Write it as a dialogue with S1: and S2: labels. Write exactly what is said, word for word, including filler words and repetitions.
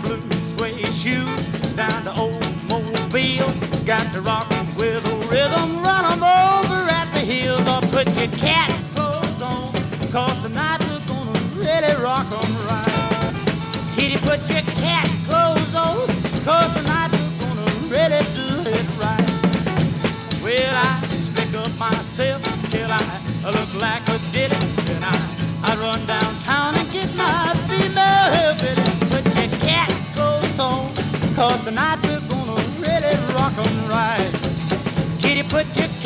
S1: blue suede shoes down to old Mobile. Got to rock 'em with a rhythm, run 'em over at the hills. Or put your cat clothes on, 'cause tonight we're gonna really rock 'em right. Kitty, put your cat clothes on, 'cause tonight we're gonna really do it right. Well, I stick up myself till I look like a ditty. Then I, I run downtown and get my female bitty. Put your cat clothes on, 'cause tonight we're gonna really rock 'em right. Kitty, put your